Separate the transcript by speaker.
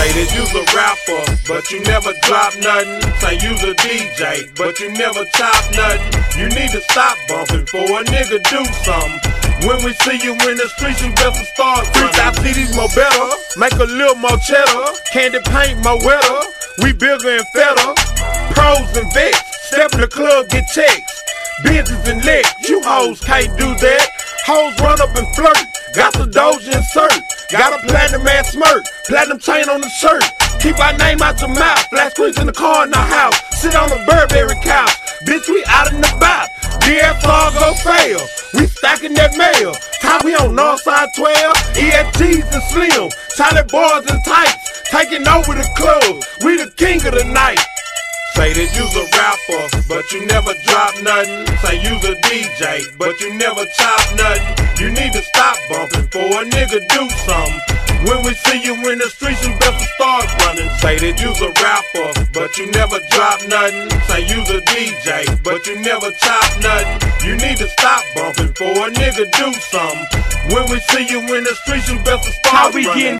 Speaker 1: Say that you's a rapper, but you never drop nothing. Say you's a DJ, but you never chop nothing. You need to stop bumping for a nigga do something. When we see you in the streets, you better start freestyle CDs more better. Make a little more cheddar. Candy paint more wetter. We bigger and fatter. Pros and vets. Step in the club, get checks. Business and licks. You hoes can't do that. Hoes run up and flirt. Got the Doja insert. Got a platinum ass smirk. Platinum chain on the shirt. Keep our name out your mouth. Flat screens in the car in the house. Sit on the Burberry couch. Bitch, we out and about. DSR go fail. We stacking that mail. Top, we on Northside 12. EFGs and Slim. Charlie boys and tights. Taking over the club. We the king of the night. Say that you's a rapper, but you never drop nothing. Say you's a DJ, but you never chop nothing. You need to stop bumping for a nigga do something. When we see you in the streets, you better start running. Say that you's a rapper, but you never drop nothing. Say you's a DJ, but you never chop nothing. You need to stop bumping for a nigga do something. When we see you in the streets, you better start running.